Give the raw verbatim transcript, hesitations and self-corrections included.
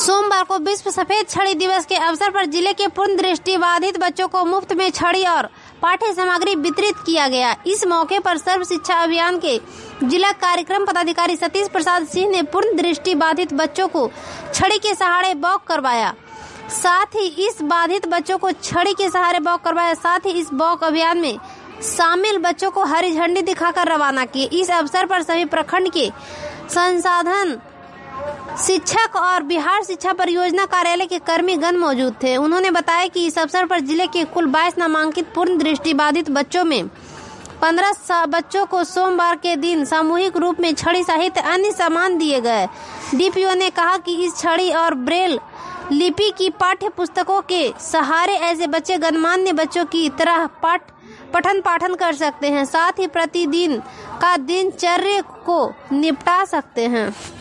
सोमवार को विश्व सफेद छड़ी दिवस के अवसर पर जिले के पूर्ण दृष्टिबाधित बच्चों को मुफ्त में छड़ी और पाठ्य सामग्री वितरित किया गया। इस मौके पर सर्व शिक्षा अभियान के जिला कार्यक्रम पदाधिकारी सतीश प्रसाद सिंह ने पूर्ण दृष्टिबाधित बच्चों को छड़ी के सहारे वॉक करवाया। साथ ही इस बाधित बच्चों को छड़ी के सहारे वॉक करवाया। साथ ही इस वॉक अभियान में शामिल बच्चों को हरी झंडी दिखाकर रवाना किए। इस अवसर पर सभी प्रखंड के संसाधन शिक्षक और बिहार शिक्षा परियोजना कार्यालय के कर्मीगण मौजूद थे। उन्होंने बताया कि इस अवसर पर जिले के कुल बाईस नामांकित पूर्ण दृष्टिबाधित बच्चों में पंद्रह बच्चों को सोमवार के दिन सामूहिक रूप में छड़ी सहित अन्य सामान दिए गए। डीपीओ ने कहा कि इस छड़ी और ब्रेल लिपि की पाठ्य पुस्तकों के सहारे ऐसे बच्चे गणमान्य बच्चों की तरह पाठ पठन पाठन कर सकते हैं। साथ ही प्रतिदिन का दिनचर्या को निपटा सकते हैं।